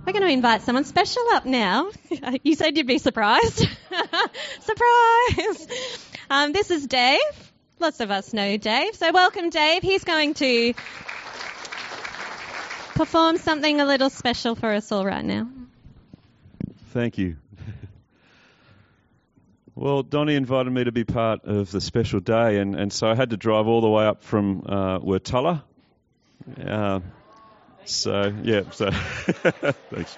We're going to invite someone special up now. You said you'd be surprised. Surprise! This is Dave. Lots of us know Dave. So welcome, Dave. He's going to perform something a little special for us all right now. Thank you. Well, Donnie invited me to be part of the special day, and so I had to drive all the way up from Wertulla. So thanks.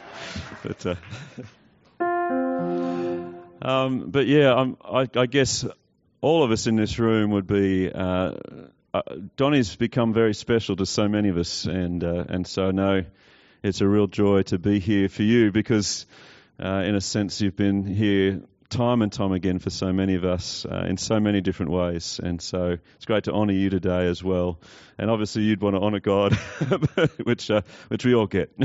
But yeah, I guess all of us in this room would be. Donnie's become very special to so many of us, and so I know it's a real joy to be here for you because, in a sense, you've been here time and time again for so many of us in so many different ways, and so it's great to honour you today as well. And obviously, you'd want to honour God, which we all get.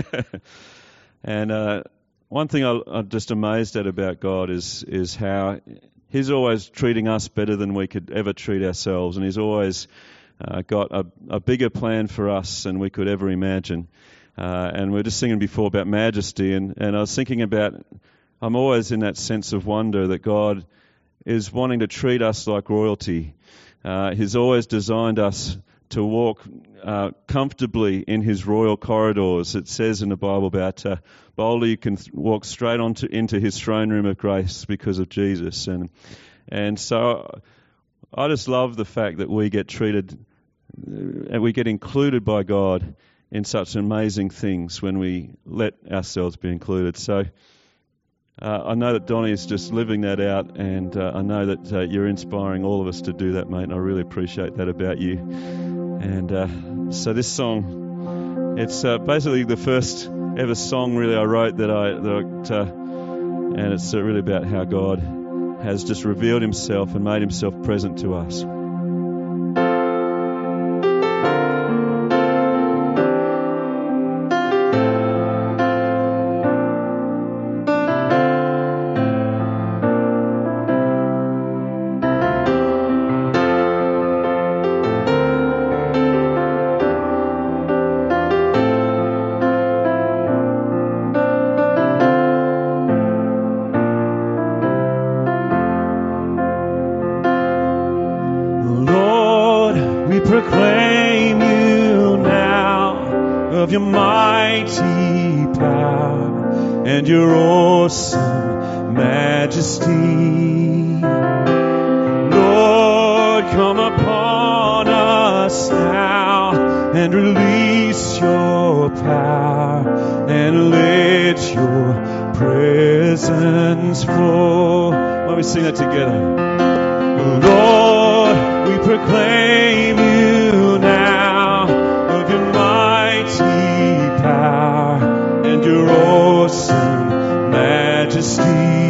And one thing I'm just amazed at about God is how He's always treating us better than we could ever treat ourselves, and He's always got a bigger plan for us than we could ever imagine. And we were just singing before about majesty, and I was thinking about. I'm always in that sense of wonder that God is wanting to treat us like royalty. He's always designed us to walk comfortably in His royal corridors. It says in the Bible about boldly you can walk straight into His throne room of grace because of Jesus. And so I just love the fact that we get treated and we get included by God in such amazing things when we let ourselves be included. So I know that Donnie is just living that out, and I know that you're inspiring all of us to do that, mate, and I really appreciate that about you. And so this song, it's basically the first ever song really I wrote and it's really about how God has just revealed Himself and made Himself present to us. Proclaim you now of your mighty power and your awesome majesty. Lord, come upon us now and release your power and let your presence flow. Why don't we sing that together? Lord, we proclaim you now of your mighty power and your awesome majesty.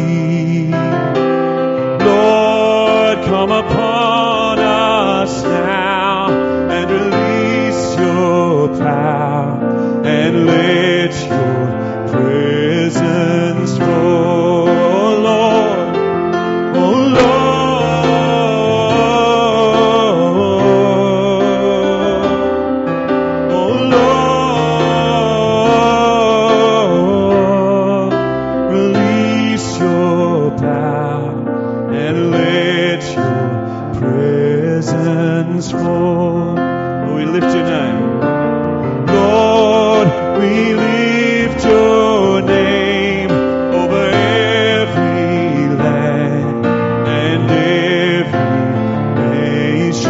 Lord, come upon us now and release your power and let your presence flow. Lord, oh Lord. We lift your name. Lord, we lift your name over every land and every nation.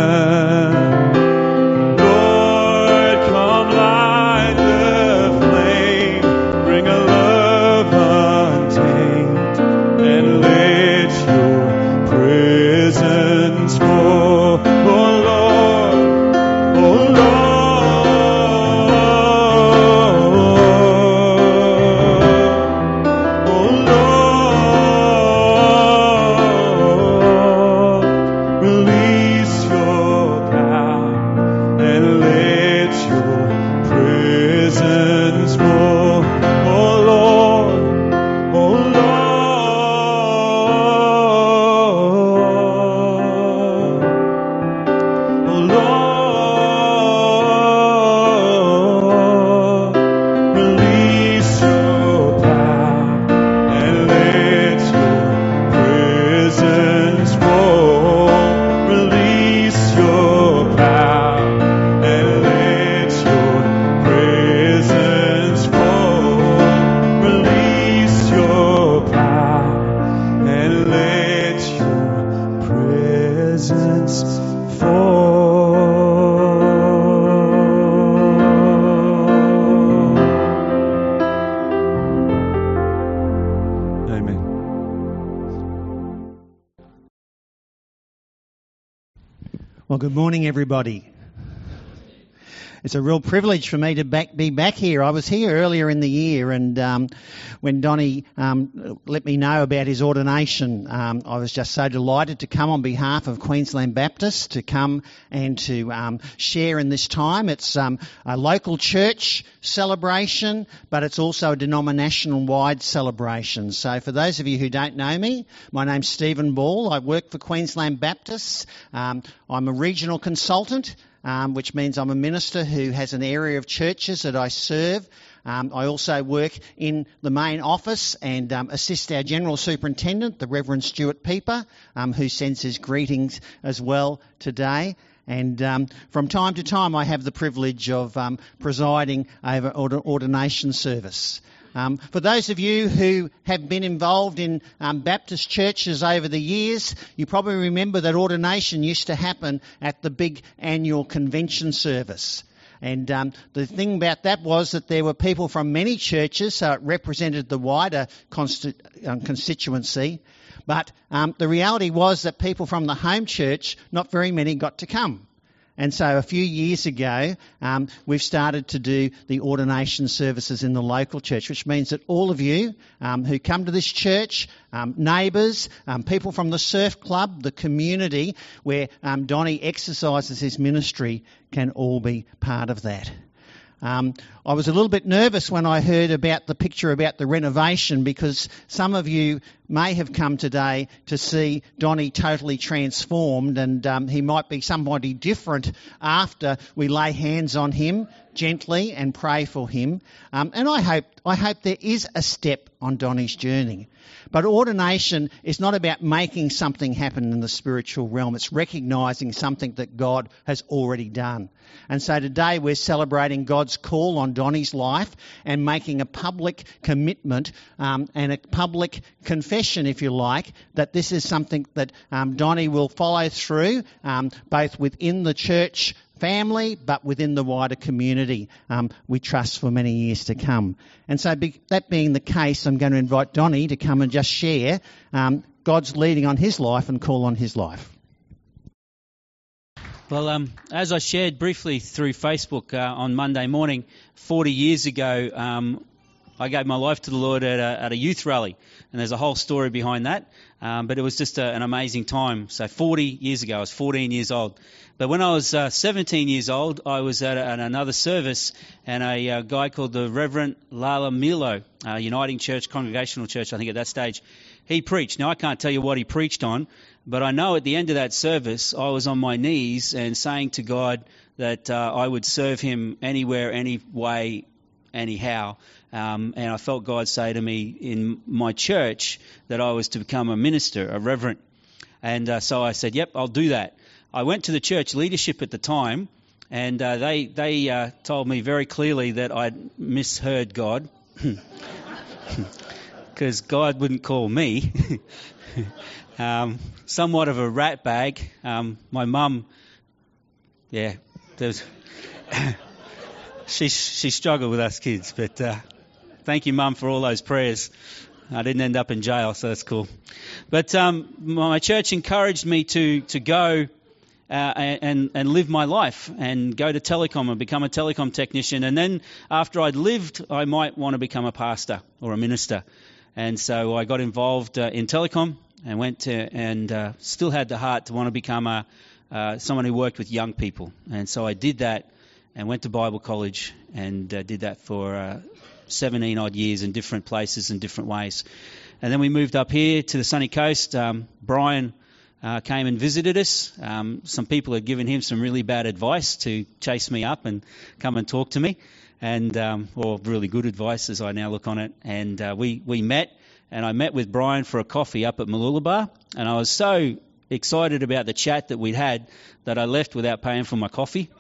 Lord, come light the flame, bring a love untamed, and let your presence flow. Oh Lord, Well, good morning, everybody. It's a real privilege for me to be back here. I was here earlier in the year, and when Donnie let me know about his ordination, I was just so delighted to come on behalf of Queensland Baptist, to come and to share in this time. It's a local church celebration, but it's also a denominational-wide celebration. So for those of you who don't know me, my name's Stephen Ball. I work for Queensland Baptist. I'm a regional consultant, which means I'm a minister who has an area of churches that I serve. I also work in the main office and assist our General Superintendent, the Reverend Stuart Pieper, who sends his greetings as well today. And from time to time I have the privilege of presiding over ordination service. For those of you who have been involved in Baptist churches over the years, you probably remember that ordination used to happen at the big annual convention service. And the thing about that was that there were people from many churches, so it represented the wider constituency. But the reality was that people from the home church, not very many got to come. And so a few years ago, we've started to do the ordination services in the local church, which means that all of you who come to this church, neighbours, people from the surf club, the community where Donnie exercises his ministry, can all be part of that. I was a little bit nervous when I heard about the picture about the renovation, because some of you may have come today to see Donnie totally transformed, and he might be somebody different after we lay hands on him gently and pray for him. And I hope there is a step on Donnie's journey. But ordination is not about making something happen in the spiritual realm. It's recognising something that God has already done. And so today we're celebrating God's call on Donnie's life and making a public commitment and a public confession, if you like, that this is something that Donnie will follow through, both within the church family, but within the wider community, we trust for many years to come. And so that being the case, I'm going to invite Donnie to come and just share God's leading on his life and call on his life. Well, as I shared briefly through Facebook on Monday morning, 40 years ago, I gave my life to the Lord at a youth rally, and there's a whole story behind that, but it was just an amazing time. So 40 years ago, I was 14 years old. But when I was 17 years old, I was at another service, and a guy called the Reverend Lala Milo, Uniting Church, Congregational Church, I think at that stage, he preached. Now, I can't tell you what he preached on, but I know at the end of that service, I was on my knees and saying to God that I would serve him anywhere, any way, anyhow. And I felt God say to me in my church that I was to become a minister, a reverend. And so I said, yep, I'll do that. I went to the church leadership at the time, and they told me very clearly that I'd misheard God, because God wouldn't call me. Somewhat of a rat bag. My mum, she struggled with us kids, but thank you, Mum, for all those prayers. I didn't end up in jail, so that's cool. But my church encouraged me to go and live my life and go to telecom and become a telecom technician. And then after I'd lived, I might want to become a pastor or a minister. And so I got involved in telecom and went to, and still had the heart to want to become someone who worked with young people. And so I did that and went to Bible college and did that for 17 odd years in different places and different ways. And then we moved up here to the sunny coast. Brian came and visited us. Some people had given him some really bad advice to chase me up and come and talk to me, and or really good advice as I now look on it. And we met, and I met with Brian for a coffee up at Mooloolaba, and I was so excited about the chat that we'd had that I left without paying for my coffee.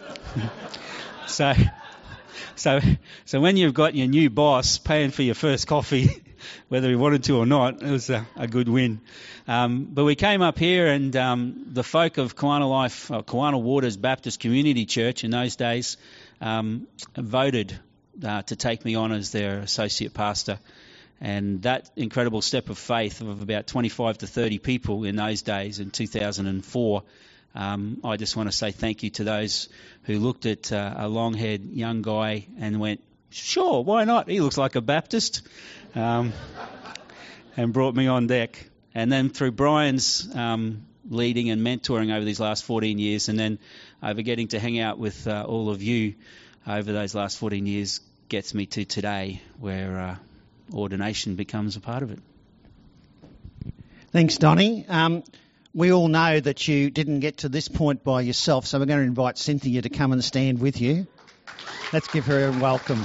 So when you've got your new boss paying for your first coffee, whether he wanted to or not, it was a good win. But we came up here, and the folk of Kawana Waters Baptist Community Church in those days voted to take me on as their associate pastor. And that incredible step of faith of about 25 to 30 people in those days, in 2004, I just want to say thank you to those who looked at a long-haired young guy and went, sure, why not? He looks like a Baptist, and brought me on deck. And then through Brian's leading and mentoring over these last 14 years, and then over getting to hang out with all of you over those last 14 years, gets me to today, where ordination becomes a part of it. Thanks, Donnie. We all know that you didn't get to this point by yourself, so we're going to invite Cynthia to come and stand with you. Let's give her a welcome.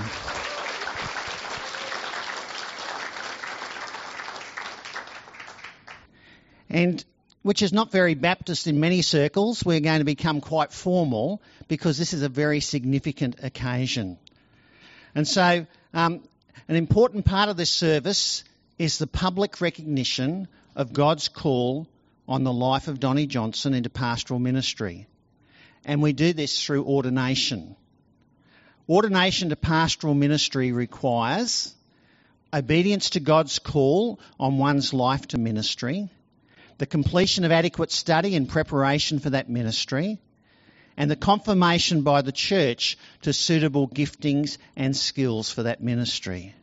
And which is not very Baptist in many circles, we're going to become quite formal because this is a very significant occasion. And so an important part of this service is the public recognition of God's call on the life of Donnie Johnson into pastoral ministry. And we do this through ordination. Ordination to pastoral ministry requires obedience to God's call on one's life to ministry, the completion of adequate study and preparation for that ministry, and the confirmation by the church to suitable giftings and skills for that ministry.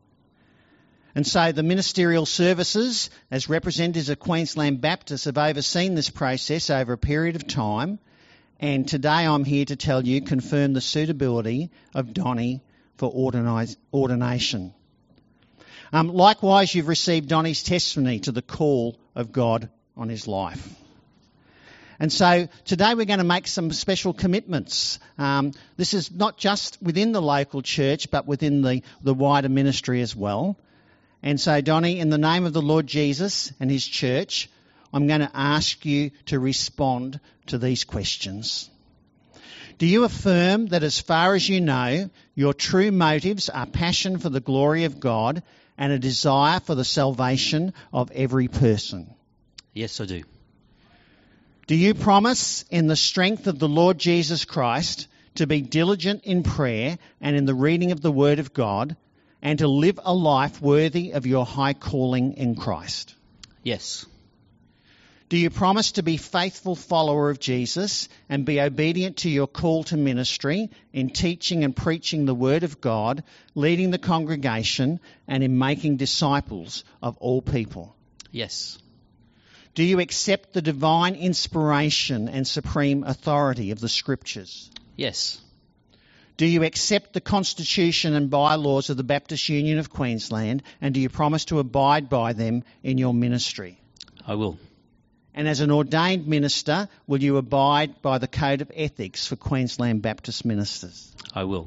And so the ministerial services, as representatives of Queensland Baptist, have overseen this process over a period of time, and today I'm here to tell you, confirm the suitability of Donnie for ordination. Likewise, you've received Donnie's testimony to the call of God on his life. And so today we're going to make some special commitments. This is not just within the local church, but within the wider ministry as well. And so, Donnie, in the name of the Lord Jesus and his church, I'm going to ask you to respond to these questions. Do you affirm that as far as you know, your true motives are passion for the glory of God and a desire for the salvation of every person? Yes, I do. Do you promise in the strength of the Lord Jesus Christ to be diligent in prayer and in the reading of the Word of God, and to live a life worthy of your high calling in Christ? Yes. Do you promise to be faithful follower of Jesus and be obedient to your call to ministry in teaching and preaching the Word of God, leading the congregation, and in making disciples of all people? Yes. Do you accept the divine inspiration and supreme authority of the Scriptures? Yes. Do you accept the Constitution and bylaws of the Baptist Union of Queensland, and do you promise to abide by them in your ministry? I will. And as an ordained minister, will you abide by the Code of Ethics for Queensland Baptist ministers? I will.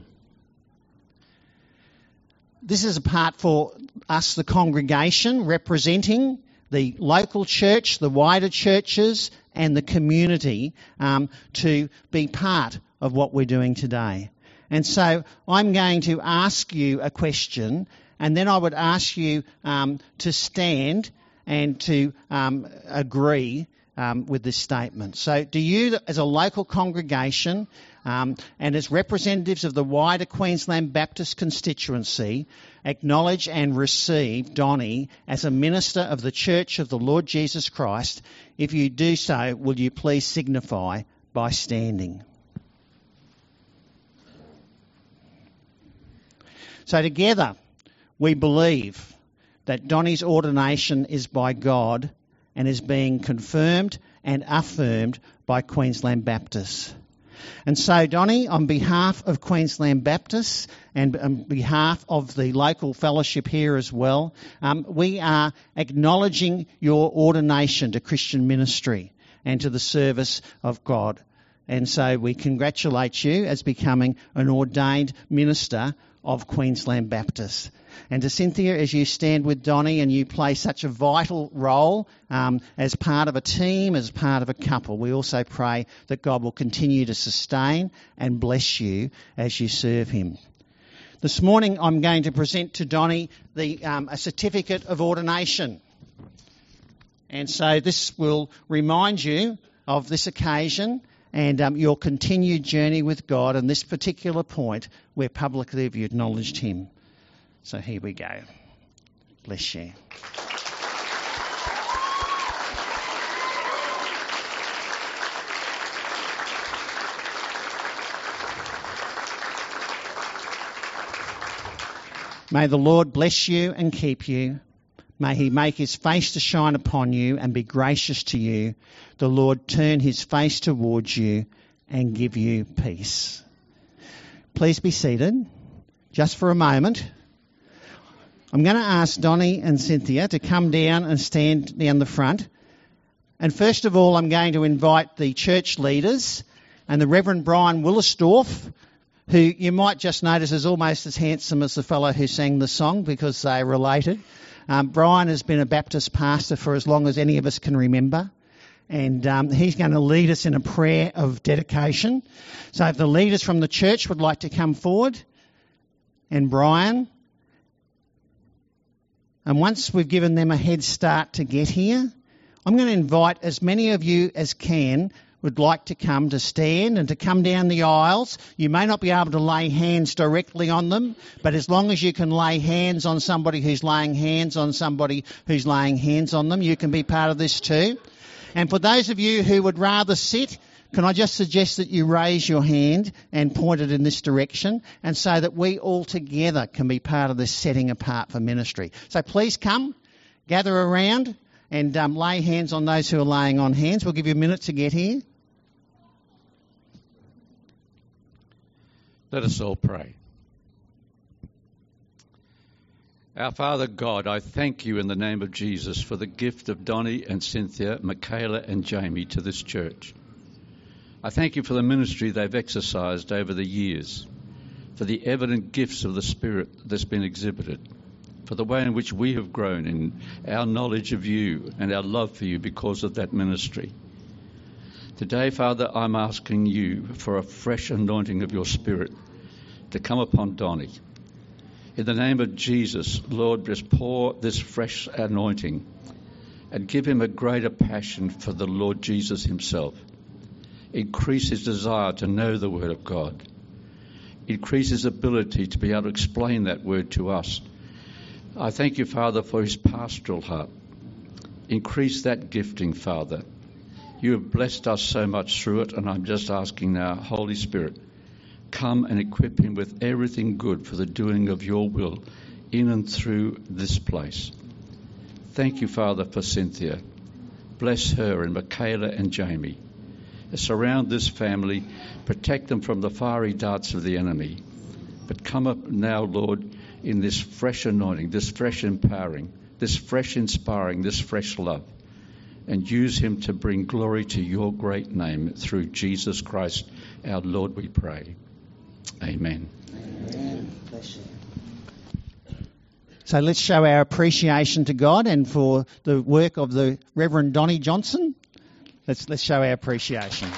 This is a part for us, the congregation, representing the local church, the wider churches, and the community to be part of what we're doing today. And so I'm going to ask you a question, and then I would ask you to stand and to agree with this statement. So do you, as a local congregation and as representatives of the wider Queensland Baptist constituency, acknowledge and receive Donnie as a minister of the Church of the Lord Jesus Christ? If you do so, will you please signify by standing? So together, we believe that Donnie's ordination is by God and is being confirmed and affirmed by Queensland Baptists. And so, Donnie, on behalf of Queensland Baptists and on behalf of the local fellowship here as well, we are acknowledging your ordination to Christian ministry and to the service of God. And so we congratulate you as becoming an ordained minister of Queensland Baptist. And to Cynthia, as you stand with Donnie and you play such a vital role as part of a team, as part of a couple, we also pray that God will continue to sustain and bless you as you serve him. This morning I'm going to present to Donnie a certificate of ordination. And so this will remind you of this occasion and your continued journey with God and this particular point where publicly have you acknowledged him. So here we go. Bless you. May the Lord bless you and keep you. May he make his face to shine upon you and be gracious to you. The Lord turn his face towards you and give you peace. Please be seated just for a moment. I'm going to ask Donnie and Cynthia to come down and stand down the front. And first of all, I'm going to invite the church leaders and the Reverend Brian Willisdorf, who you might just notice is almost as handsome as the fellow who sang the song because they're related. Brian has been a Baptist pastor for as long as any of us can remember, and he's going to lead us in a prayer of dedication. So if the leaders from the church would like to come forward, and Brian, and once we've given them a head start to get here, I'm going to invite as many of you as would like to come to stand and to come down the aisles. You may not be able to lay hands directly on them, but as long as you can lay hands on somebody who's laying hands on somebody who's laying hands on them, you can be part of this too. And for those of you who would rather sit, can I just suggest that you raise your hand and point it in this direction, and so that we all together can be part of this setting apart for ministry. So please come, gather around, and lay hands on those who are laying on hands. We'll give you a minute to get here. Let us all pray. Our Father God, I thank you in the name of Jesus for the gift of Donnie and Cynthia, Michaela and Jamie to this church. I thank you for the ministry they've exercised over the years, for the evident gifts of the Spirit that's been exhibited, for the way in which we have grown in our knowledge of you and our love for you because of that ministry. Today, Father, I'm asking you for a fresh anointing of your Spirit to come upon Donnie. In the name of Jesus, Lord, just pour this fresh anointing and give him a greater passion for the Lord Jesus himself. Increase his desire to know the Word of God. Increase his ability to be able to explain that Word to us. I thank you, Father, for his pastoral heart. Increase that gifting, Father. You have blessed us so much through it, and I'm just asking now, Holy Spirit, come and equip him with everything good for the doing of your will in and through this place. Thank you, Father, for Cynthia. Bless her and Michaela and Jamie. Surround this family, protect them from the fiery darts of the enemy. But come up now, Lord, in this fresh anointing, this fresh empowering, this fresh inspiring, this fresh love, and use him to bring glory to your great name through Jesus Christ, our Lord, we pray. Amen. Amen. Bless you. So let's show our appreciation to God and for the work of the Reverend Donnie Johnson. Let's show our appreciation.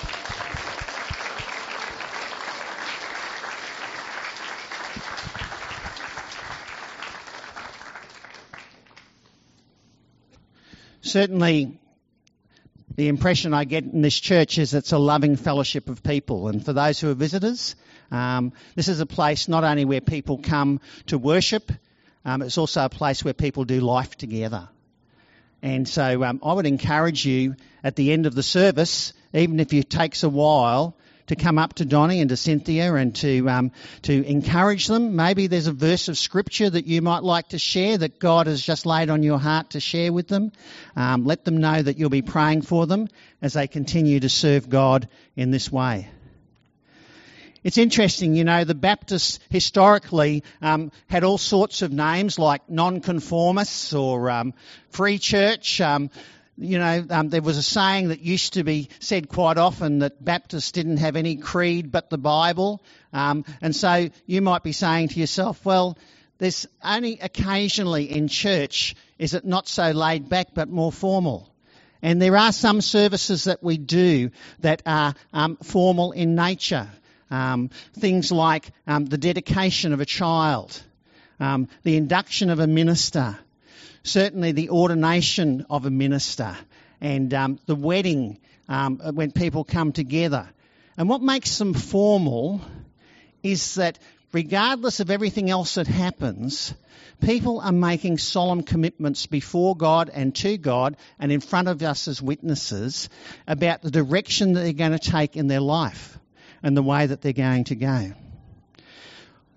Certainly, the impression I get in this church is it's a loving fellowship of people. And for those who are visitors, this is a place not only where people come to worship, it's also a place where people do life together. And so I would encourage you at the end of the service, even if it takes a while, to come up to Donnie and to Cynthia and to encourage them. Maybe there's a verse of Scripture that you might like to share that God has just laid on your heart to share with them. Let them know that you'll be praying for them as they continue to serve God in this way. It's interesting, you know, the Baptists historically had all sorts of names like nonconformists or free church. There was a saying that used to be said quite often that Baptists didn't have any creed but the Bible. And so you might be saying to yourself, well, there's only occasionally in church is it not so laid back but more formal. And there are some services that we do that are formal in nature. Things like the dedication of a child, the induction of a minister, certainly the ordination of a minister, and the wedding when people come together. And what makes them formal is that regardless of everything else that happens, people are making solemn commitments before God and to God and in front of us as witnesses about the direction that they're going to take in their life and the way that they're going to go.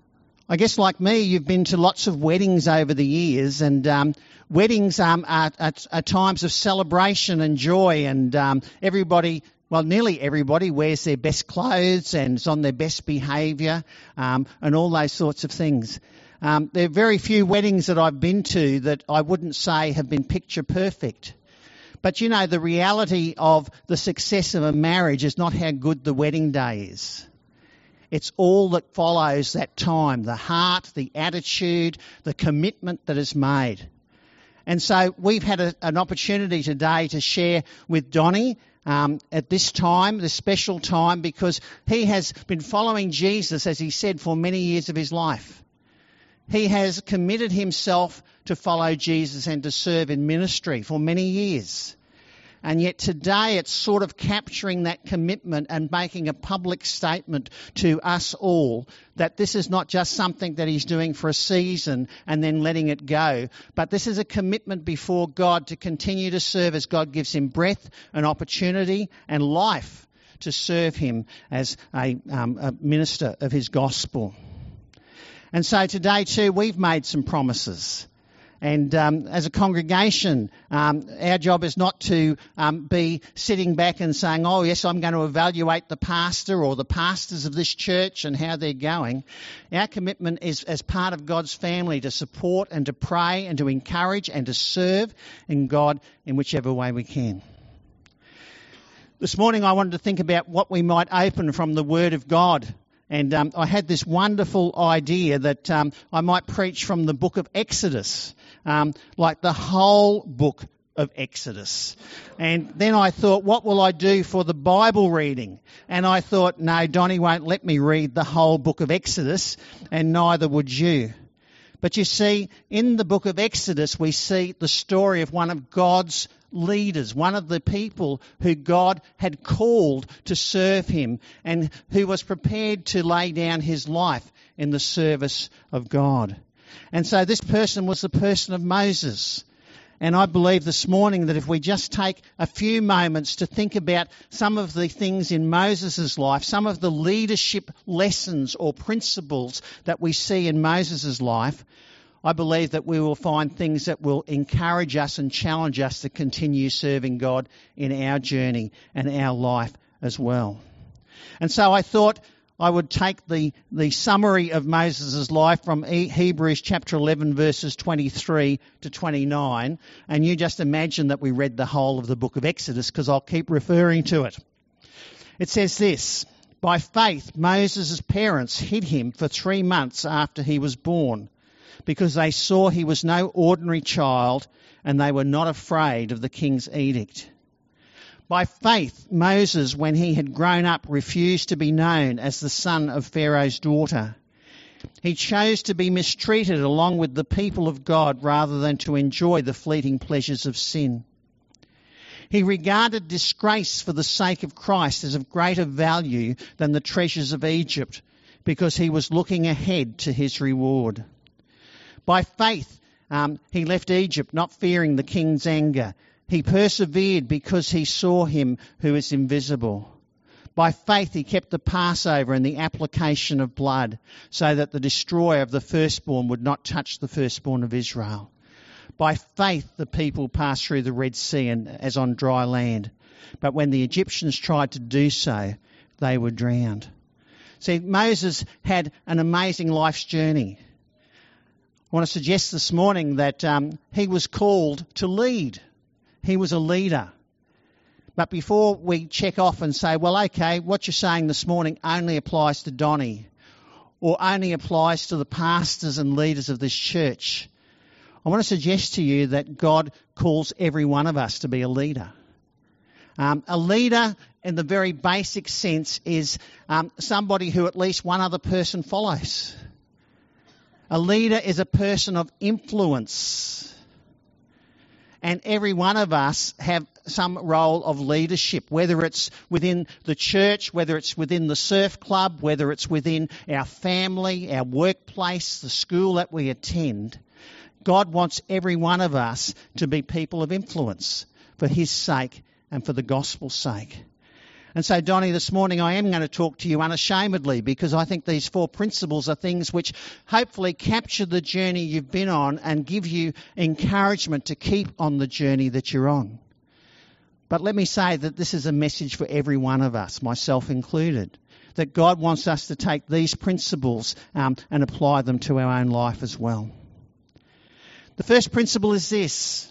I guess like me, you've been to lots of weddings over the years, and weddings are times of celebration and joy, and everybody, well, nearly everybody wears their best clothes and is on their best behaviour, and all those sorts of things. There are very few weddings that I've been to that I wouldn't say have been picture perfect. But you know, the reality of the success of a marriage is not how good the wedding day is. It's all that follows that time, the heart, the attitude, the commitment that is made. And so we've had an opportunity today to share with Donnie at this time, this special time, because he has been following Jesus, as he said, for many years of his life. He has committed himself to follow Jesus and to serve in ministry for many years. And yet today it's sort of capturing that commitment and making a public statement to us all that this is not just something that he's doing for a season and then letting it go, but this is a commitment before God to continue to serve as God gives him breath and opportunity and life to serve him as a minister of his gospel. And so today too we've made some promises. And as a congregation, our job is not to be sitting back and saying, oh, yes, I'm going to evaluate the pastor or the pastors of this church and how they're going. Our commitment is as part of God's family to support and to pray and to encourage and to serve in God in whichever way we can. This morning I wanted to think about what we might open from the Word of God. And I had this wonderful idea that I might preach from the book of Exodus, like the whole book of Exodus. And then I thought, what will I do for the Bible reading? And I thought, no, Donnie won't let me read the whole book of Exodus, and neither would you. But you see, in the book of Exodus, we see the story of one of God's leaders, one of the people who God had called to serve him and who was prepared to lay down his life in the service of God. And so this person was the person of Moses. And I believe this morning that if we just take a few moments to think about some of the things in Moses' life, some of the leadership lessons or principles that we see in Moses' life, I believe that we will find things that will encourage us and challenge us to continue serving God in our journey and our life as well. And so I thought I would take the summary of Moses' life from Hebrews chapter 11 verses 23 to 29, and you just imagine that we read the whole of the book of Exodus, because I'll keep referring to it. It says this: by faith Moses' parents hid him for 3 months after he was born, because they saw he was no ordinary child, and they were not afraid of the king's edict. By faith, Moses, when he had grown up, refused to be known as the son of Pharaoh's daughter. He chose to be mistreated along with the people of God rather than to enjoy the fleeting pleasures of sin. He regarded disgrace for the sake of Christ as of greater value than the treasures of Egypt, because he was looking ahead to his reward. By faith, he left Egypt, not fearing the king's anger. He persevered because he saw him who is invisible. By faith, he kept the Passover and the application of blood, so that the destroyer of the firstborn would not touch the firstborn of Israel. By faith, the people passed through the Red Sea as on dry land. But when the Egyptians tried to do so, they were drowned. See, Moses had an amazing life's journey. I want to suggest this morning that he was called to lead. He was a leader. But before we check off and say, well, okay, what you're saying this morning only applies to Donnie or only applies to the pastors and leaders of this church, I want to suggest to you that God calls every one of us to be a leader. A leader in the very basic sense is somebody who at least one other person follows. A leader is a person of influence. And every one of us have some role of leadership, whether it's within the church, whether it's within the surf club, whether it's within our family, our workplace, the school that we attend. God wants every one of us to be people of influence for his sake and for the gospel's sake. And so, Donnie, this morning I am going to talk to you unashamedly, because I think these 4 principles are things which hopefully capture the journey you've been on and give you encouragement to keep on the journey that you're on. But let me say that this is a message for every one of us, myself included, that God wants us to take these principles and apply them to our own life as well. The first principle is this,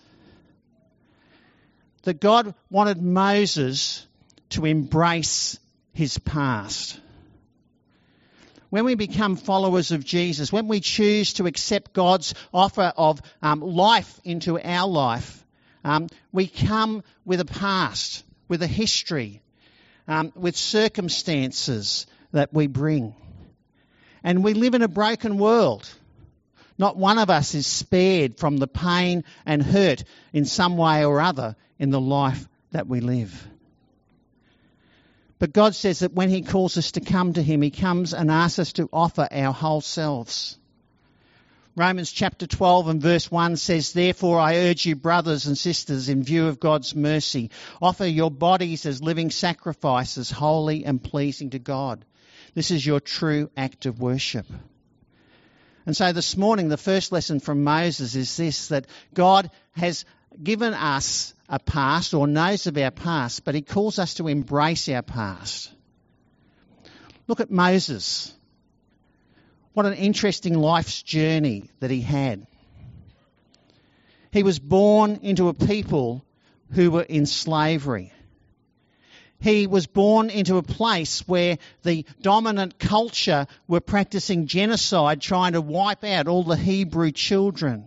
that God wanted Moses to embrace his past. When we become followers of Jesus, when we choose to accept God's offer of life into our life, we come with a past, with a history, with circumstances that we bring. And we live in a broken world. Not one of us is spared from the pain and hurt in some way or other in the life that we live. But God says that when he calls us to come to him, he comes and asks us to offer our whole selves. Romans chapter 12 and verse 1 says, "Therefore I urge you, brothers and sisters, in view of God's mercy, offer your bodies as living sacrifices, holy and pleasing to God. This is your true act of worship." And so this morning, the first lesson from Moses is this, that God has given us a past, or knows of our past, but he calls us to embrace our past. Look at Moses. What an interesting life's journey that he had. He was born into a people who were in slavery. He was born into a place where the dominant culture were practicing genocide, trying to wipe out all the Hebrew children.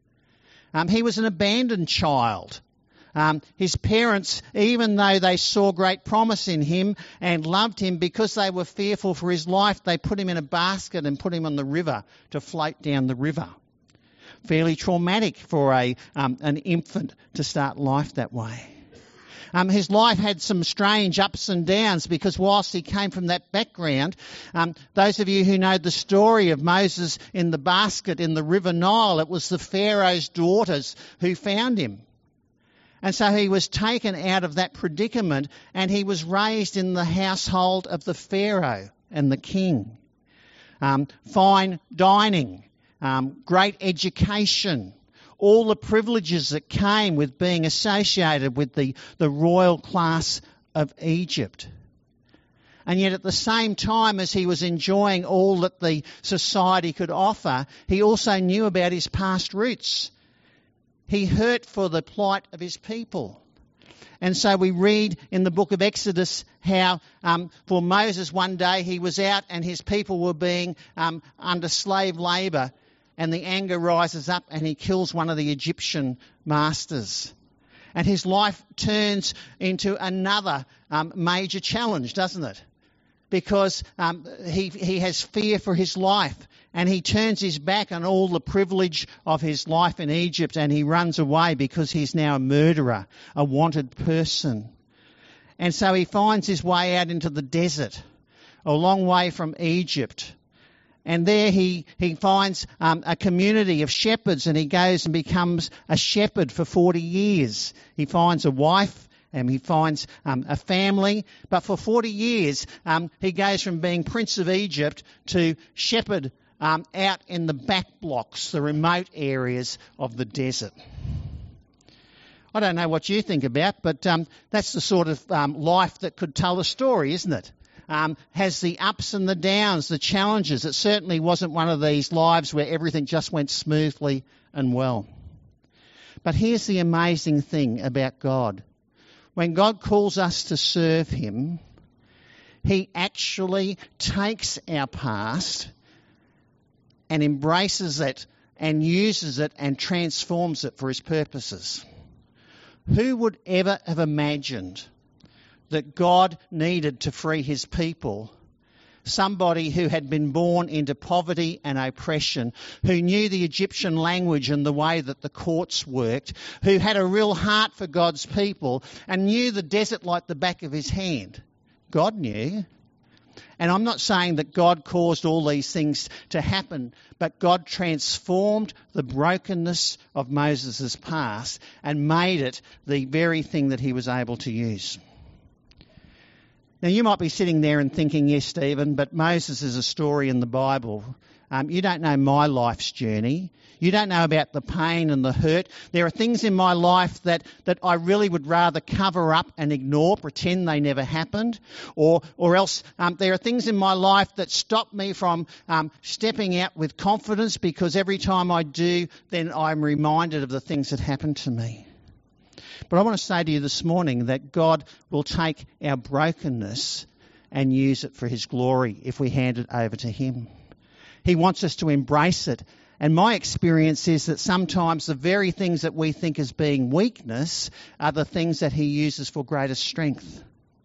He was an abandoned child. His parents, even though they saw great promise in him and loved him, because they were fearful for his life, they put him in a basket and put him on the river to float down the river. Fairly traumatic for an infant to start life that way. His life had some strange ups and downs, because whilst he came from that background, those of you who know the story of Moses in the basket in the River Nile, it was the Pharaoh's daughters who found him. And so he was taken out of that predicament, and he was raised in the household of the Pharaoh and the king. Fine dining, great education, all the privileges that came with being associated with the royal class of Egypt. And yet at the same time as he was enjoying all that the society could offer, he also knew about his past roots. He hurt for the plight of his people. And so we read in the book of Exodus how for Moses one day he was out and his people were being under slave labour, and the anger rises up and he kills one of the Egyptian masters. And his life turns into another major challenge, doesn't it? Because he has fear for his life, and he turns his back on all the privilege of his life in Egypt, and he runs away because he's now a murderer, a wanted person. And so he finds his way out into the desert, a long way from Egypt. And there he finds a community of shepherds, and he goes and becomes a shepherd for 40 years. He finds a wife, and he finds a family. But for 40 years, he goes from being Prince of Egypt to shepherd out in the back blocks, the remote areas of the desert. I don't know what you think about, but that's the sort of life that could tell a story, isn't it? Has the ups and the downs, the challenges. It certainly wasn't one of these lives where everything just went smoothly and well. But here's the amazing thing about God. When God calls us to serve him, he actually takes our past and embraces it and uses it and transforms it for his purposes. Who would ever have imagined that God needed to free his people somebody who had been born into poverty and oppression, who knew the Egyptian language and the way that the courts worked, who had a real heart for God's people and knew the desert like the back of his hand? God knew. And I'm not saying that God caused all these things to happen, but God transformed the brokenness of Moses' past and made it the very thing that he was able to use. Now, you might be sitting there and thinking, yes, Stephen, but Moses is a story in the Bible. You don't know my life's journey. You don't know about the pain and the hurt. There are things in my life that I really would rather cover up and ignore, pretend they never happened. Or else there are things in my life that stop me from stepping out with confidence, because every time I do, then I'm reminded of the things that happened to me. But I want to say to you this morning that God will take our brokenness and use it for his glory if we hand it over to him. He wants us to embrace it. And my experience is that sometimes the very things that we think as being weakness are the things that he uses for greater strength.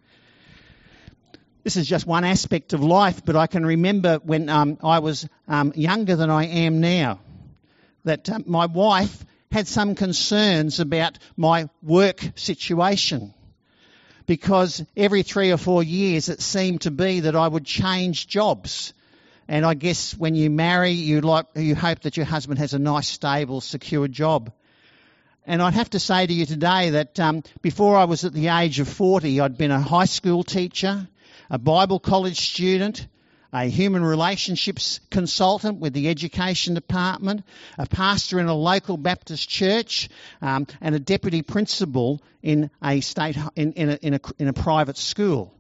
This is just one aspect of life, but I can remember when I was younger than I am now, that my wife had some concerns about my work situation, because every 3 or 4 years it seemed to be that I would change jobs. And I guess when you marry, you hope that your husband has a nice, stable, secure job. And I'd have to say to you today that before I was at the age of 40, I'd been a high school teacher, a Bible college student, a human relationships consultant with the education department, a pastor in a local Baptist church, and a deputy principal in a private school.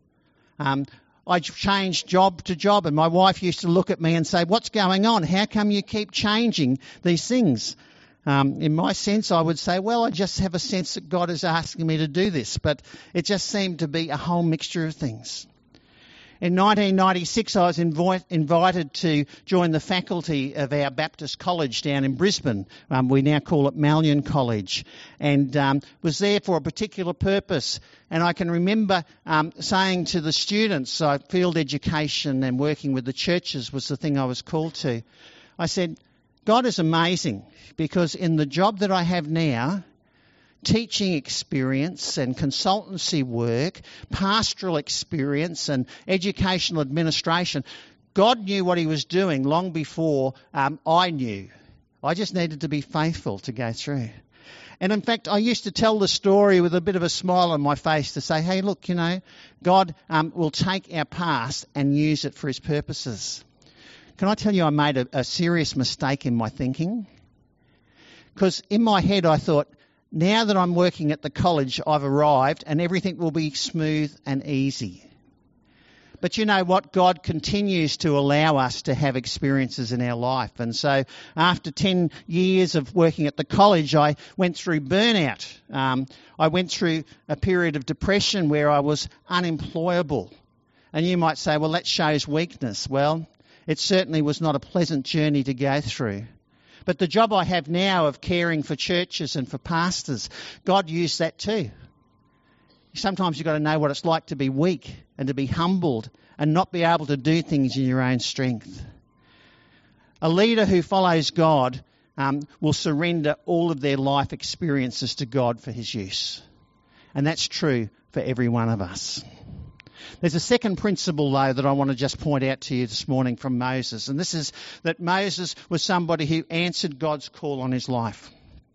I changed job to job, and my wife used to look at me and say, "What's going on? How come you keep changing these things?" In my sense, I would say, well, I just have a sense that God is asking me to do this, but it just seemed to be a whole mixture of things. In 1996, I was invited to join the faculty of our Baptist college down in Brisbane. We now call it Malyon College, and was there for a particular purpose. And I can remember saying to the students, field education and working with the churches was the thing I was called to. I said, God is amazing, because in the job that I have now, teaching experience and consultancy work, pastoral experience and educational administration, God knew what he was doing long before I knew. I just needed to be faithful to go through. And in fact, I used to tell the story with a bit of a smile on my face to say, hey, look, God will take our past and use it for his purposes. Can I tell you, I made a serious mistake in my thinking? Because in my head I thought, now that I'm working at the college, I've arrived and everything will be smooth and easy. But you know what? God continues to allow us to have experiences in our life. And so after 10 years of working at the college, I went through burnout. I went through a period of depression where I was unemployable. And you might say, well, that shows weakness. Well, it certainly was not a pleasant journey to go through. But the job I have now of caring for churches and for pastors, God used that too. Sometimes you've got to know what it's like to be weak and to be humbled and not be able to do things in your own strength. A leader who follows God will surrender all of their life experiences to God for his use. And that's true for every one of us. There's a second principle, though, that I want to just point out to you this morning from Moses, and this is that Moses was somebody who answered God's call on his life.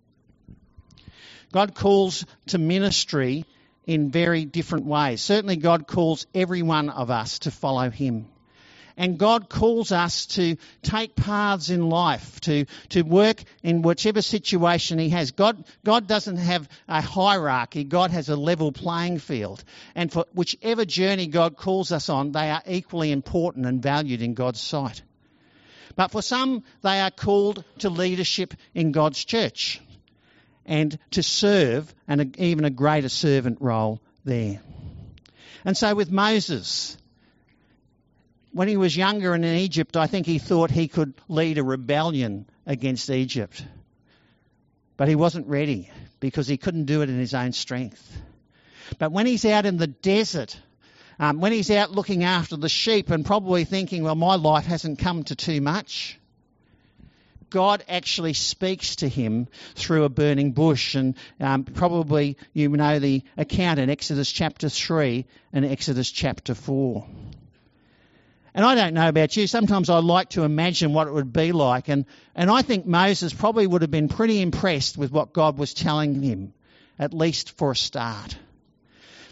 God calls to ministry in very different ways. Certainly God calls every one of us to follow him. And God calls us to take paths in life, to work in whichever situation he has. God doesn't have a hierarchy. God has a level playing field. And for whichever journey God calls us on, they are equally important and valued in God's sight. But for some, they are called to leadership in God's church and to serve, and even a greater servant role there. And so with Moses, when he was younger and in Egypt, I think he thought he could lead a rebellion against Egypt. But he wasn't ready because he couldn't do it in his own strength. But when he's out in the desert, when he's out looking after the sheep and probably thinking, well, my life hasn't come to too much, God actually speaks to him through a burning bush. And probably you know the account in Exodus chapter 3 and Exodus chapter 4. And I don't know about you, sometimes I like to imagine what it would be like. And I think Moses probably would have been pretty impressed with what God was telling him, at least for a start.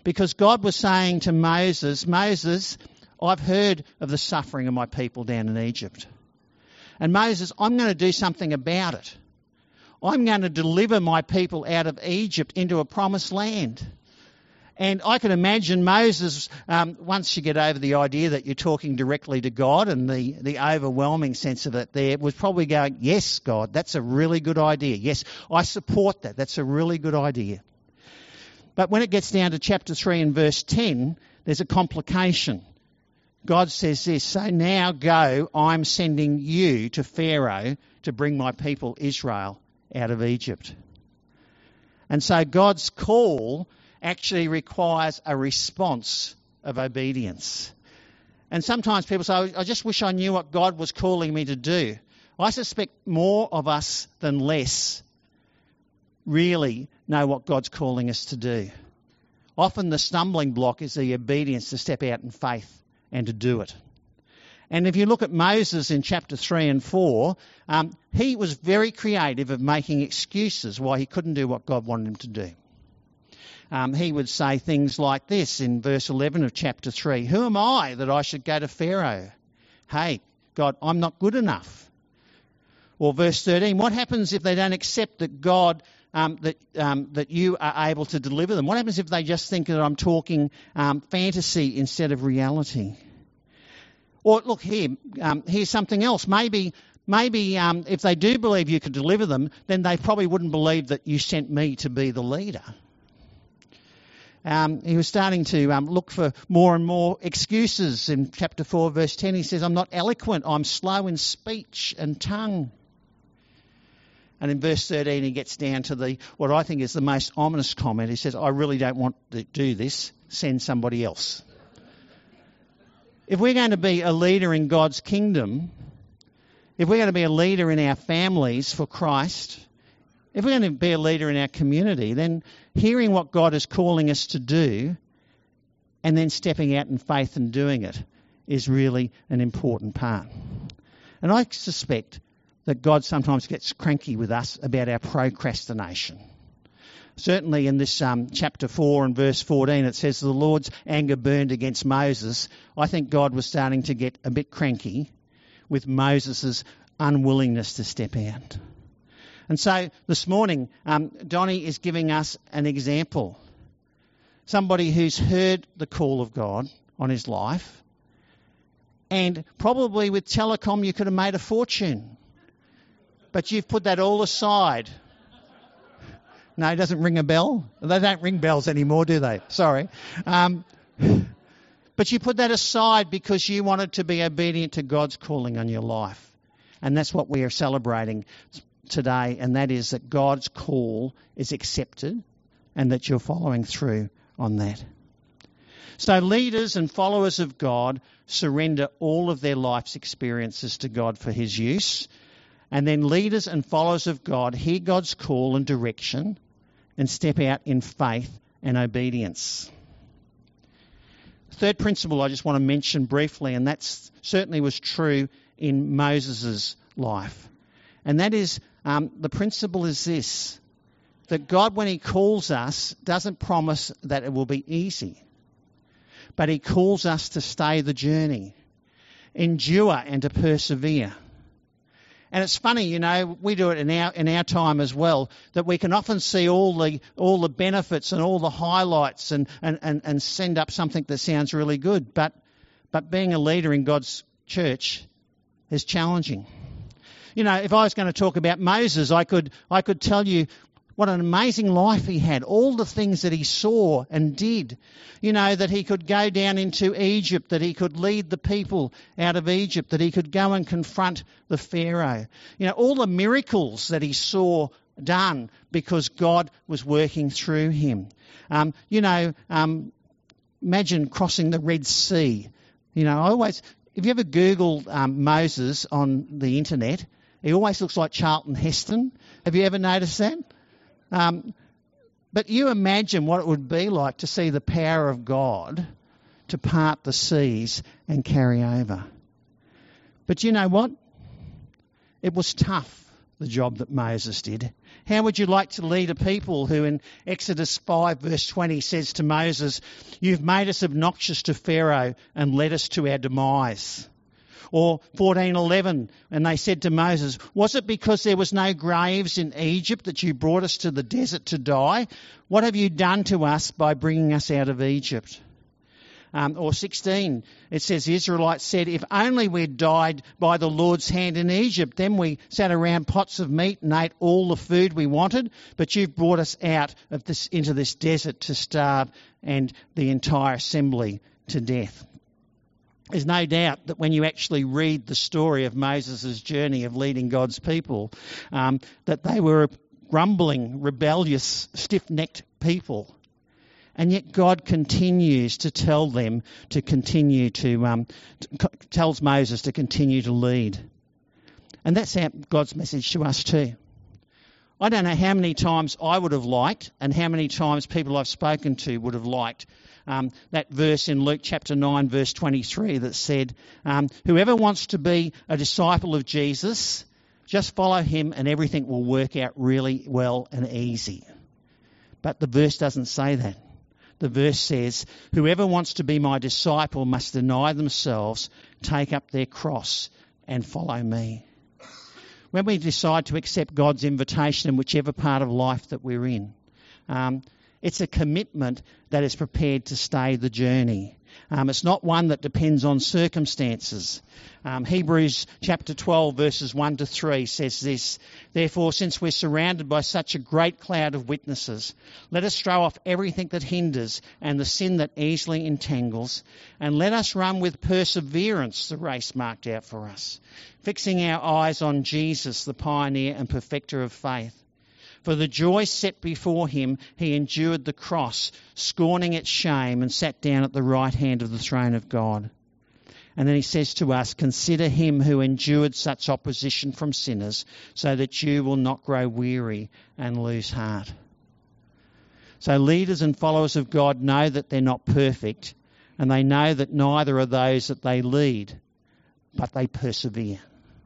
Because God was saying to Moses, Moses, I've heard of the suffering of my people down in Egypt. And Moses, I'm going to do something about it. I'm going to deliver my people out of Egypt into a promised land. And I can imagine Moses, once you get over the idea that you're talking directly to God and the overwhelming sense of it there, was probably going, yes, God, that's a really good idea. Yes, I support that. That's a really good idea. But when it gets down to chapter 3 and verse 10, there's a complication. God says this, so now go, I'm sending you to Pharaoh to bring my people Israel out of Egypt. And so God's call actually requires a response of obedience. And sometimes people say, I just wish I knew what God was calling me to do. I suspect more of us than less really know what God's calling us to do. Often the stumbling block is the obedience to step out in faith and to do it. And if you look at Moses in chapter 3 and 4, he was very creative of making excuses why he couldn't do what God wanted him to do. He would say things like this in verse 11 of chapter 3. Who am I that I should go to Pharaoh? Hey, God, I'm not good enough. Or verse 13, what happens if they don't accept that God, that you are able to deliver them? What happens if they just think that I'm talking fantasy instead of reality? Or look here, here's something else. Maybe if they do believe you could deliver them, then they probably wouldn't believe that you sent me to be the leader. He was starting to look for more and more excuses. In chapter 4, verse 10, he says, I'm not eloquent, I'm slow in speech and tongue. And in verse 13, he gets down to what I think is the most ominous comment. He says, I really don't want to do this, send somebody else. If we're going to be a leader in God's kingdom, if we're going to be a leader in our families for Christ, if we're going to be a leader in our community, then hearing what God is calling us to do and then stepping out in faith and doing it is really an important part. And I suspect that God sometimes gets cranky with us about our procrastination. Certainly in this chapter 4 and verse 14, it says the Lord's anger burned against Moses. I think God was starting to get a bit cranky with Moses' unwillingness to step out. And so this morning, Donnie is giving us an example. Somebody who's heard the call of God on his life. And probably with telecom you could have made a fortune. But you've put that all aside. No, it doesn't ring a bell. They don't ring bells anymore, do they? Sorry. But you put that aside because you wanted to be obedient to God's calling on your life. And that's what we are celebrating today, and that is that God's call is accepted and that you're following through on that. So leaders and followers of God surrender all of their life's experiences to God for his use. And then leaders and followers of God hear God's call and direction and step out in faith and obedience. Third principle I just want to mention briefly, and that certainly was true in Moses' life. And that is, the principle is this, that God, when he calls us, doesn't promise that it will be easy. But he calls us to stay the journey, endure and to persevere. And it's funny, you know, we do it in our time as well, that we can often see all the benefits and all the highlights and send up something that sounds really good. But being a leader in God's church is challenging. You know, if I was going to talk about Moses, I could tell you what an amazing life he had, all the things that he saw and did. You know, that he could go down into Egypt, that he could lead the people out of Egypt, that he could go and confront the Pharaoh. You know, all the miracles that he saw done because God was working through him. Imagine crossing the Red Sea. You know, if you ever Google Moses on the internet, he always looks like Charlton Heston. Have you ever noticed that? But you imagine what it would be like to see the power of God to part the seas and carry over. But you know what? It was tough the job that Moses did? How would you like to lead a people who in Exodus 5 verse 20 says to Moses, "You've made us obnoxious to Pharaoh and led us to our demise"? Or 14:11, and they said to Moses, "Was it because there was no graves in Egypt that you brought us to the desert to die? What have you done to us by bringing us out of Egypt?" Or 16, it says, the Israelites said, "If only we'd died by the Lord's hand in Egypt, then we sat around pots of meat and ate all the food we wanted, but you've brought us out of this into this desert to starve and the entire assembly to death." There's no doubt that when you actually read the story of Moses' journey of leading God's people, that they were a grumbling, rebellious, stiff-necked people. And yet God continues to tell them to continue tells Moses to continue to lead. And that's God's message to us too. I don't know how many times I would have liked and how many times people I've spoken to would have liked that verse in Luke chapter 9 verse 23 that said, "Whoever wants to be a disciple of Jesus, just follow him and everything will work out really well and easy." But the verse doesn't say that. The verse says, "Whoever wants to be my disciple must deny themselves, take up their cross and follow me." When we decide to accept God's invitation in whichever part of life that we're in, it's a commitment that is prepared to stay the journey. It's not one that depends on circumstances. Hebrews chapter 12 verses 1 to 3 says this, "Therefore, since we're surrounded by such a great cloud of witnesses, let us throw off everything that hinders and the sin that easily entangles, and let us run with perseverance the race marked out for us, fixing our eyes on Jesus, the pioneer and perfecter of faith. For the joy set before him, he endured the cross, scorning its shame, and sat down at the right hand of the throne of God." And then he says to us, "Consider him who endured such opposition from sinners, so that you will not grow weary and lose heart." So leaders and followers of God know that they're not perfect, and they know that neither are those that they lead, but they persevere.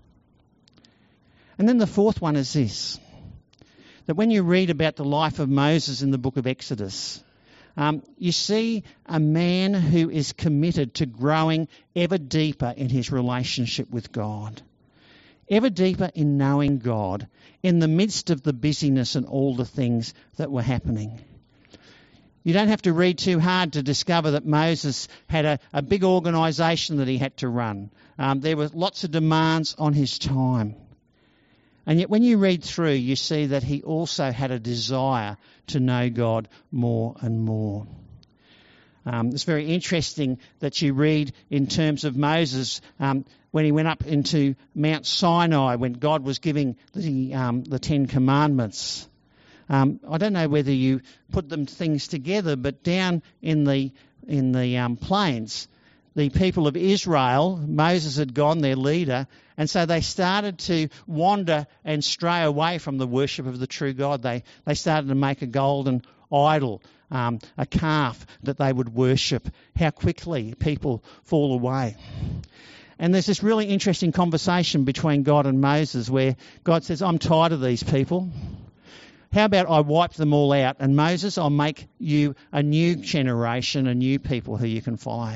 And then the fourth one is this, that when you read about the life of Moses in the book of Exodus, you see a man who is committed to growing ever deeper in his relationship with God, ever deeper in knowing God in the midst of the busyness and all the things that were happening. You don't have to read too hard to discover that Moses had a big organisation that he had to run. There were lots of demands on his time. And yet when you read through, you see that he also had a desire to know God more and more. It's very interesting that you read in terms of Moses when he went up into Mount Sinai when God was giving the Ten Commandments. I don't know whether you put them things together, but down in the plains, the people of Israel, Moses had gone, their leader, and so they started to wander and stray away from the worship of the true God. They started to make a golden idol, a calf that they would worship. How quickly people fall away. And there's this really interesting conversation between God and Moses where God says, "I'm tired of these people. How about I wipe them all out? And Moses, I'll make you a new generation, a new people who you can follow."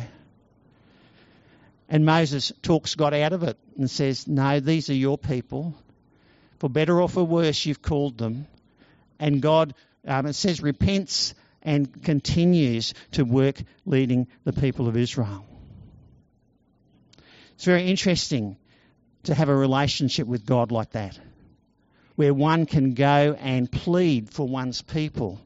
And Moses talks God out of it and says, "No, these are your people. For better or for worse, you've called them." And God, it says, repents and continues to work leading the people of Israel. It's very interesting to have a relationship with God like that, where one can go and plead for one's people.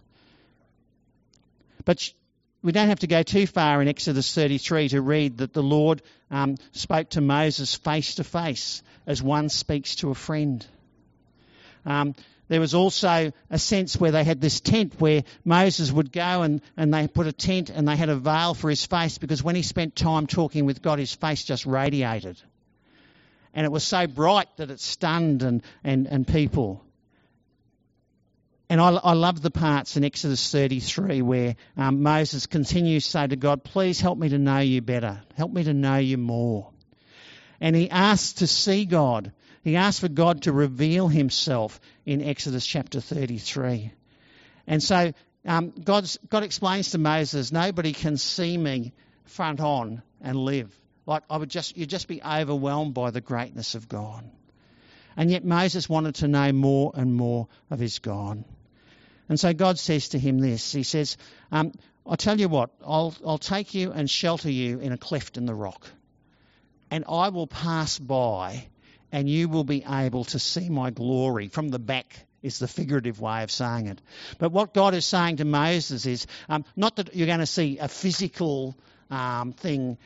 But we don't have to go too far in Exodus 33 to read that the Lord spoke to Moses face to face as one speaks to a friend. There was also a sense where they had this tent where Moses would go and they put a tent and they had a veil for his face because when he spent time talking with God, his face just radiated. And it was so bright that it stunned and people. And I love the parts in Exodus 33 where Moses continues to say to God, "Please help me to know you better. Help me to know you more." And he asks to see God. He asked for God to reveal himself in Exodus chapter 33. And so God explains to Moses, nobody can see me front on and live. Like you'd just be overwhelmed by the greatness of God. And yet Moses wanted to know more and more of his God. And so God says to him this. He says, I'll tell you what, I'll take you and shelter you in a cleft in the rock. And I will pass by and you will be able to see my glory. From the back is the figurative way of saying it. But what God is saying to Moses is not that you're going to see a physical thing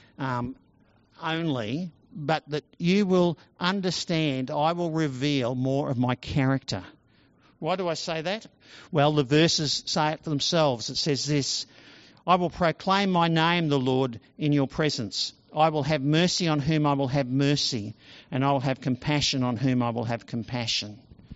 only, but that you will understand, I will reveal more of my character. Why do I say that? Well, the verses say it for themselves. It says this, I will proclaim my name, the Lord, in your presence. I will have mercy on whom I will have mercy, and I will have compassion on whom I will have compassion.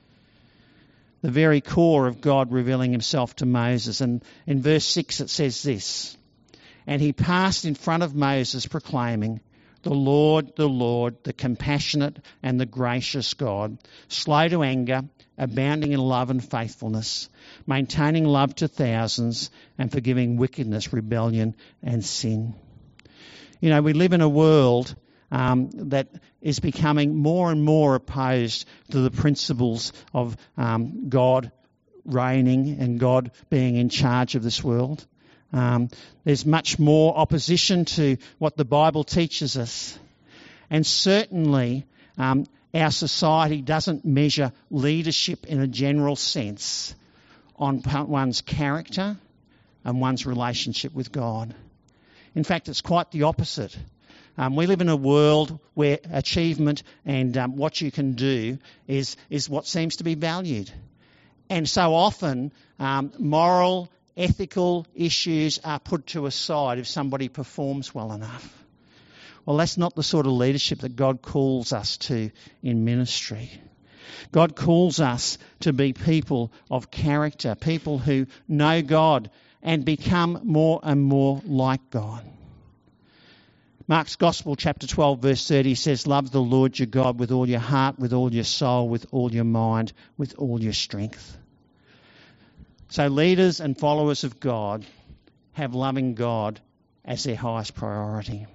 The very core of God revealing himself to Moses. And in verse 6 it says this, and he passed in front of Moses proclaiming, the Lord, the compassionate and the gracious God, slow to anger, abounding in love and faithfulness, maintaining love to thousands, and forgiving wickedness, rebellion, and sin. You know, we live in a world that is becoming more and more opposed to the principles of God reigning and God being in charge of this world. There's much more opposition to what the Bible teaches us. And certainly our society doesn't measure leadership in a general sense on one's character and one's relationship with God. In fact, it's quite the opposite. We live in a world where achievement and what you can do is what seems to be valued. And so often moral, ethical issues are put to a side if somebody performs well enough. Well, that's not the sort of leadership that God calls us to in ministry. God calls us to be people of character, people who know God and become more and more like God. Mark's Gospel, chapter 12, verse 30 says, love the Lord your God with all your heart, with all your soul, with all your mind, with all your strength. So leaders and followers of God have loving God as their highest priority.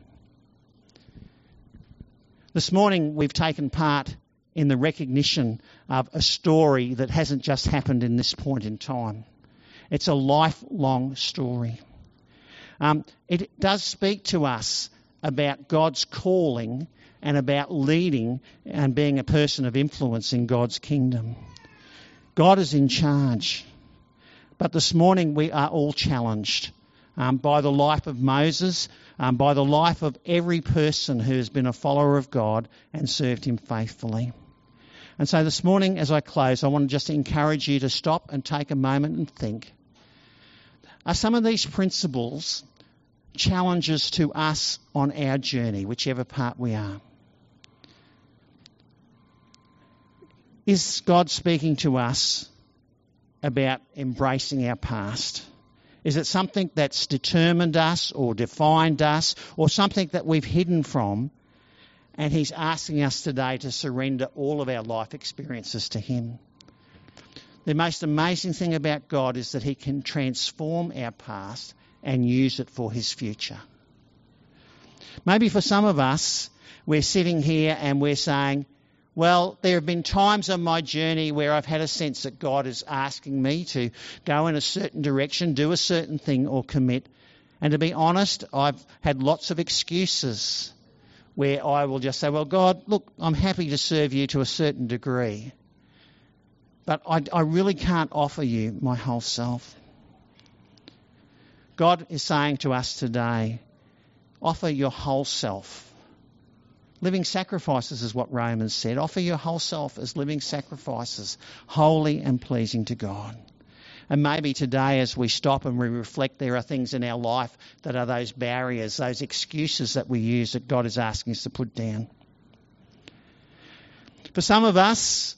This morning we've taken part in the recognition of a story that hasn't just happened in this point in time. It's a lifelong story. It does speak to us about God's calling and about leading and being a person of influence in God's kingdom. God is in charge. But this morning we are all challenged by the life of Moses, by the life of every person who has been a follower of God and served him faithfully. And so this morning as I close, I want just to encourage you to stop and take a moment and think. Are some of these principles challenges to us on our journey, whichever part we are? Is God speaking to us about embracing our past? Is it something that's determined us or defined us or something that we've hidden from? And he's asking us today to surrender all of our life experiences to him. The most amazing thing about God is that he can transform our past and use it for his future. Maybe for some of us, we're sitting here and we're saying, well, there have been times on my journey where I've had a sense that God is asking me to go in a certain direction, do a certain thing or commit. And to be honest, I've had lots of excuses where I will just say, well, God, look, I'm happy to serve you to a certain degree, but I really can't offer you my whole self. God is saying to us today, offer your whole self. Living sacrifices is what Romans said. Offer your whole self as living sacrifices, holy and pleasing to God. And maybe today as we stop and we reflect, there are things in our life that are those barriers, those excuses that we use that God is asking us to put down. For some of us,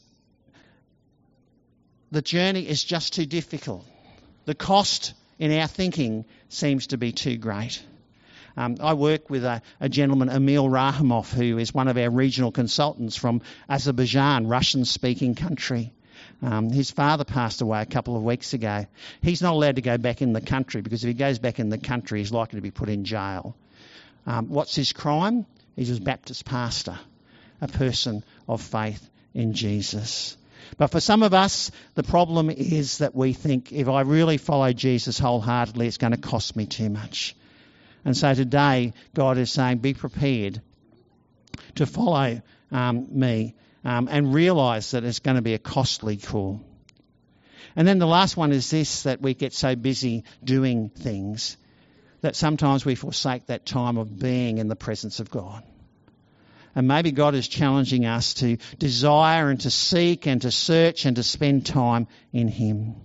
the journey is just too difficult. The cost in our thinking seems to be too great. I work with a gentleman, Emil Rahimov, who is one of our regional consultants from Azerbaijan, Russian-speaking country. His father passed away a couple of weeks ago. He's not allowed to go back in the country because if he goes back in the country, he's likely to be put in jail. What's his crime? He's a Baptist pastor, a person of faith in Jesus. But for some of us, the problem is that we think if I really follow Jesus wholeheartedly, it's going to cost me too much. And so today, God is saying, be prepared to follow me and realise that it's going to be a costly call. And then the last one is this, that we get so busy doing things that sometimes we forsake that time of being in the presence of God. And maybe God is challenging us to desire and to seek and to search and to spend time in Him.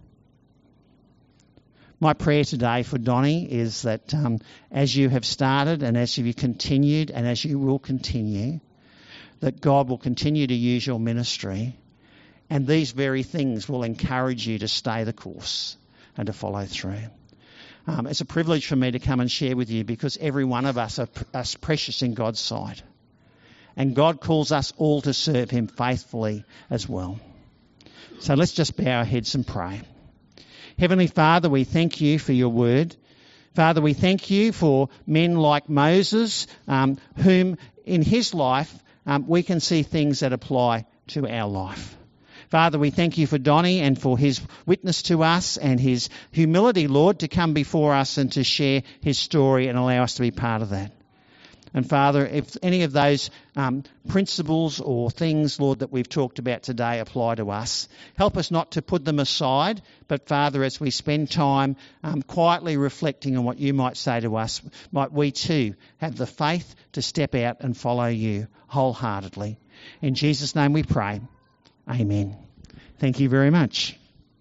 My prayer today for Donnie is that as you have started and as you continued and as you will continue, that God will continue to use your ministry and these very things will encourage you to stay the course and to follow through. It's a privilege for me to come and share with you because every one of us are precious in God's sight. And God calls us all to serve Him faithfully as well. So let's just bow our heads and pray. Heavenly Father, we thank you for your word. Father, we thank you for men like Moses, whom in his life we can see things that apply to our life. Father, we thank you for Donnie and for his witness to us and his humility, Lord, to come before us and to share his story and allow us to be part of that. And Father, if any of those principles or things, Lord, that we've talked about today apply to us, help us not to put them aside, but Father, as we spend time quietly reflecting on what you might say to us, might we too have the faith to step out and follow you wholeheartedly. In Jesus' name we pray. Amen. Thank you very much.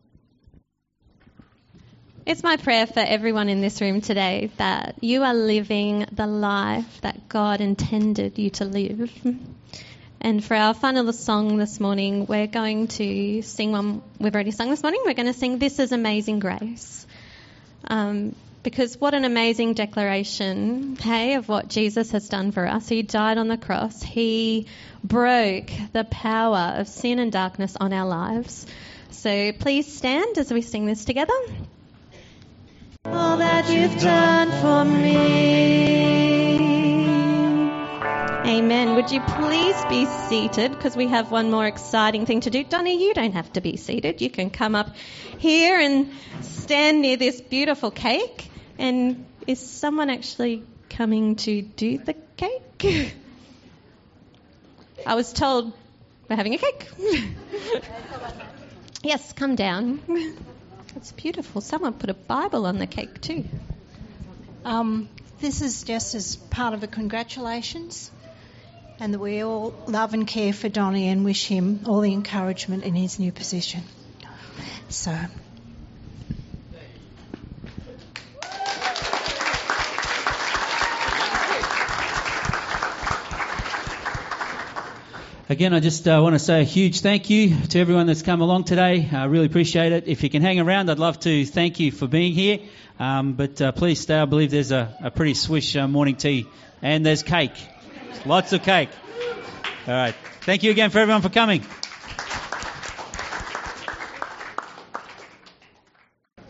It's my prayer for everyone in this room today that you are living the life that God intended you to live. And for our final song this morning, we're going to sing one we've already sung this morning. We're going to sing This Is Amazing Grace. Because what an amazing declaration, hey, of what Jesus has done for us. He died on the cross. He broke the power of sin and darkness on our lives. So please stand as we sing this together. All that you've done for me. Amen. Would you please be seated because we have one more exciting thing to do. Donnie, you don't have to be seated. You can come up here and stand near this beautiful cake. And is someone actually coming to do the cake? I was told we're having a cake. Yes, come down. It's beautiful. Someone put a Bible on the cake too. This is just as part of a congratulations, and that we all love and care for Donnie and wish him all the encouragement in his new position. So. Again, I just want to say a huge thank you to everyone that's come along today. I really appreciate it. If you can hang around, I'd love to thank you for being here. But please stay. I believe there's a pretty swish morning tea. And there's cake. Lots of cake. All right. Thank you again for everyone for coming.